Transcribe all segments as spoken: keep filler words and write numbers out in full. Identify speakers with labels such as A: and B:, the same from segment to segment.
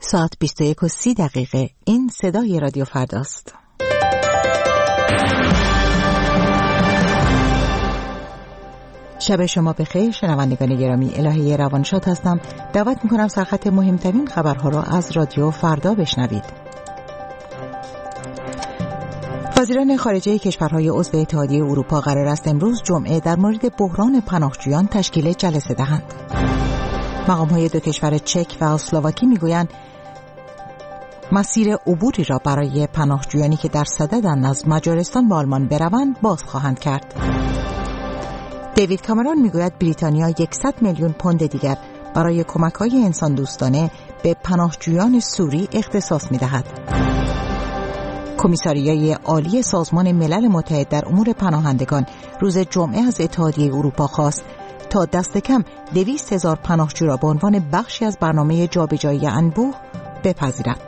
A: ساعت بیست و یک و سی دقیقه. این صدای رادیو فرداست. شب شما بخیر شنوندگان گرامی. الهه روانشاد هستم. دعوت میکنم سرخط مهمترین خبرها را از رادیو فردا بشنوید. وزیران خارجه کشورهای عضو اتحادیه اروپا قرار است امروز جمعه در مورد بحران پناهجویان تشکیل جلسه دهند. مقام‌های دو کشور چک و اسلواکی میگویند مسیر عبوری را برای پناهجویانی که در صددند از مجارستان به آلمان بروند باز خواهند کرد. دیوید کامرون میگوید بریتانیا صد میلیون پوند دیگر برای کمک‌های انسان دوستانه به پناهجویان سوری اختصاص می‌دهد. کمیساریای عالی سازمان ملل متحد در امور پناهندگان روز جمعه از اتحادیه اروپا خواست تا دست کم دویست هزار پناهجو را به عنوان بخشی از برنامه جابجایی انبوه بپذیرد.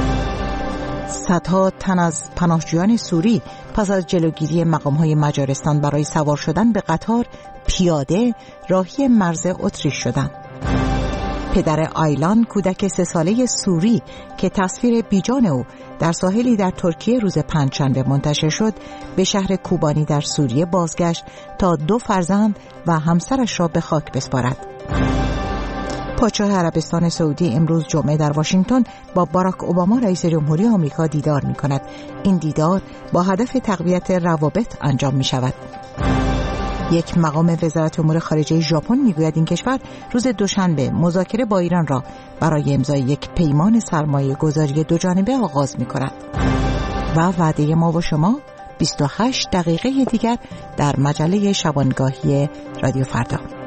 A: صدها تن از پناهجویان سوری پس از جلوگیری مقام‌های مجارستان برای سوار شدن به قطار پیاده راهی مرز اتریش شدند. پدر آیلان، کودک سه ساله سوری که تصویر بیجان او در ساحلی در ترکیه روز پنجشنبه منتشر شد، به شهر کوبانی در سوریه بازگشت تا دو فرزند و همسرش را به خاک بسپارد. پادشاه عربستان سعودی امروز جمعه در واشنگتن با باراک اوباما رئیس جمهوری آمریکا دیدار می کند. این دیدار با هدف تقویت روابط انجام می شود. یک مقام وزارت امور خارجه ژاپن میگوید این کشور روز دوشنبه مذاکره با ایران را برای امضای یک پیمان سرمایه گذاری دو جانبه آغاز می کند. و وعده ما با شما بیست و هشت دقیقه دیگر در مجله شبانگاهی رادیو فردا.